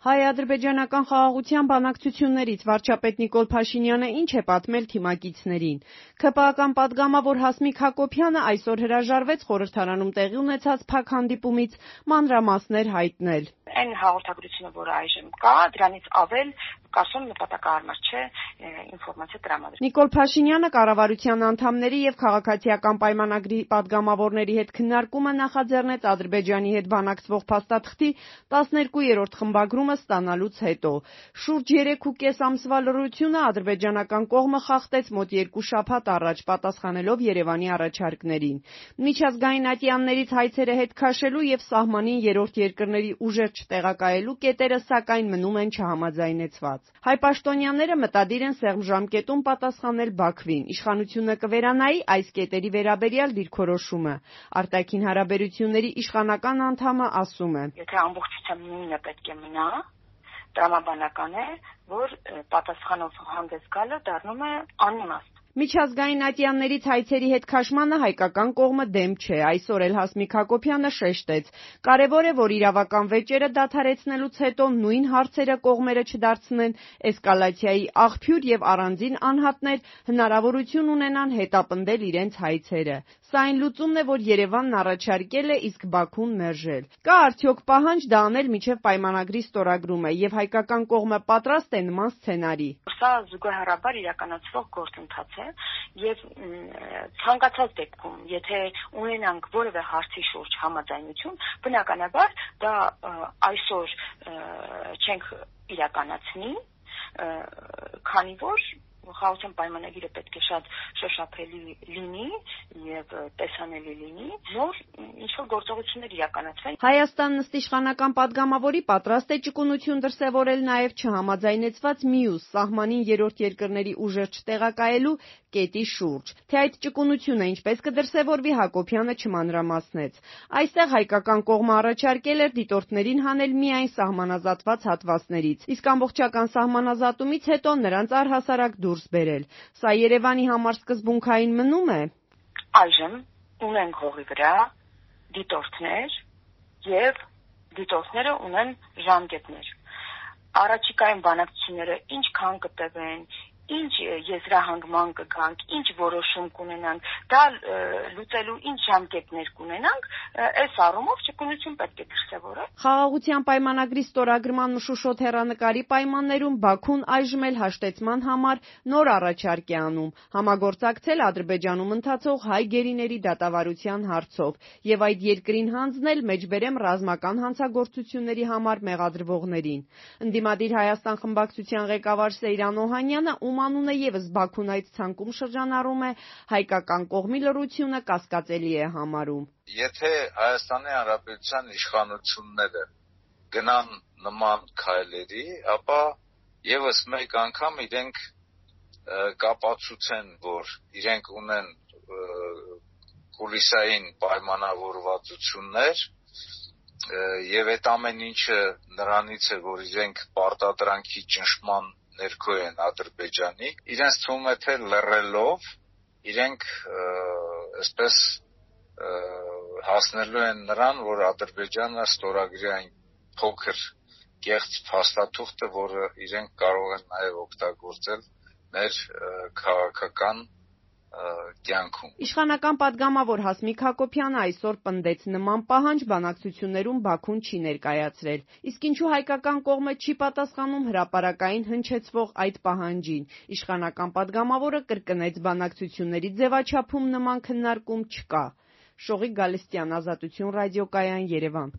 Հայ-ադրբեջանական խաղաղության բանակցություններից վարչապետ Նիկոլ Փաշինյանը ինչ է պատմել թիմակիցներին։ ՔՊԱ-ական պատգամավոր Հասմիկ Հակոբյանը այսօր հրաժարվեց խորհրդարանում տեղի ունեցած փակ հանդիպումից մանրամասներ հայտնել։ Այն հաղորդագրությունը, որը այժմ կա, դրանից ավել կարծում նպատակահարմար չէ ինֆորմացիա տրամադրել։ Նիկոլ Փաշինյանը կառավարության անդամների եւ քաղաքացիական պայմանագրի պատգամավորների հետ քննարկումը նախաձեռնեց Ադրբեջանի հետ բանակցվող փաստաթղթի 12-րդ խմբագրումը ստանալուց հետո։ Շուրջ 3.5 ամսվա լռությունը ադրբեջանական կողմը խախտեց մոտ 2 շաբաթ առաջ, պատասխանելով Երևանի առաջարկներին։ Միջազգային ատյաններից հայցերը հետ քաշելու եւ սահմանին երրորդ երկրների ուժեր չտեղակայելու կետերը սակայն մնում են չհամաձայնեցված։ Հայ պաշտոնյաները մտադիր են սեղմ ժամկետում պատասխանել Բաքվին։ Իշխանությունը կվերանայի այս կետերի վերաբերյալ դիրքորոշումը։ Արտաքին հարաբերությունների իշխանական անդամը ասում է. Եթե ամբողջությամբ նույնը պետք է մնա, տրամաբանական է, որ պատասխանով հանդես գալը դառնում է անիմաստ։ Միջազգային ատյաններից հայցերի հետ քաշմանը հայկական կողմը դեմ չէ, այսօր էլ Հասմիկ Հակոբյանը շեշտեց. կարևոր է, որ իրավական վեճերը դադարեցնելուց հետո նույն հարցերը կողմերը չդարձնեն էսկալացիայի աղբյուր եւ առանձին անհատներ հնարավորություն ունենան հետապնդել իրենց հայցերը։ Սա այն լուծումն է, որ Երևանն առաջարկել է, իսկ Բաքուն մերժել։ Կա արդյոք պահանջ դա անել մինչև պայմանագրի ստորագրումը եւ հայկական կողմը պատրաստ է նման սցենարի։ Սա զուգահեռաբար իրականացվող գործընթաց է եւ ցանկացած դեպքում, եթե ունենանք որևէ հարցի շուրջ համաձայնություն, բնականաբար դա այսօր չենք իրականացնի, քանի որ խաղաղության պայմանագիրը պետք է շատ շոշափելի լինի եւ տեսանելի լինի, որ ինչ-որ գործողություններ իրականացվեն։ Հայաստանն ըստ իշխանական պատգամավորի պատրաստ է ճկունություն դրսևորել նաեւ չհամաձայնեցված մյուս սահմանին երրորդ երկրների ուժեր չտեղակայելու կետի շուրջ։ Թե այդ ճկունությունը ինչպես կդրսևորվի, Հակոբյանը չմանրամասնեց։ Այստեղ հայկական կողմը առաջարկել էր դիտորդներին հանել միայն սահմանազատված հատվածներից, իսկ ամբողջական սահմանազատումից հետո նրանց առհասարակ դուրս բերել։ Սա Երևանի համար սկզբունքային մնում է։ Այժմ ունենք հողի վրա դիտորդներ եւ դիտորդները ունեն ժամկետներ։ Առաջիկայում բանակցությունները ինչքան կտևեն, ինչ եզրահանգման կգանք, ինչ որոշում կունենանք, դա լուծելու ինչ ժամկետներ կունենանք, այս առումով ճկունություն պետք է դրսևորել։ Խաղաղության պայմանագրի ստորագրման մշուշոտ հեռանկարի պայմաններում Բաքուն այժմ էլ հաշտեցման համար նոր առաջարկ է անում համագործակցել Ադրբեջանում ընթացող հայ գերիների դատավարության հարցով եւ այդ երկրին հանձնել մեջբերեմ ռազմական հանցագործությունների համար մեղադրվողներին։ Ընդդիմադիր Հայաստան խմբակցության ղեկավար Սեյրան Օհանյանը անունը եւս Բաքուն այդ ցանկում շրջանառում է, հայկական կողմի լռությունը կասկածելի է համարում։ Եթե Հայաստանի Հանրապետության իշխանությունները գնան նման քայլերի, ապա եւս մեկ անգամ իրենք կապացուցեն, որ իրենք ունեն կուլիսային պայմանավորվածություններ եւ այդ ամեն ինչը նրանից է, որ իրենք պարտադրանքի ճնշման ներքո են Ադրբեջանի, իրենց թվում է, թե լռելով իրենք այսպես հասնելու են նրան, որ Ադրբեջանը ստորագրի այն փոքր կեղծ փաստաթուղթը, որը իրենք կարող են նաև օգտագործել մեր քաղաքական կյանքում։ Իշխանական պատգամավոր Հասմիկ Հակոբյանը այսօր պնդեց նման պահանջ բանակցություններում Բաքուն չի ներկայացրել։ Իսկ ինչու հայկական կողմը չի պատասխանում հրապարակային հնչեցվող այդ պահանջին։ Իշխանական պատգամավորը կրկնեց բանակցությունների ձևաչափում նման քննարկում չկա։ Շողիկ Գալստյան, Ազատություն ռադիոկայան, Երևան։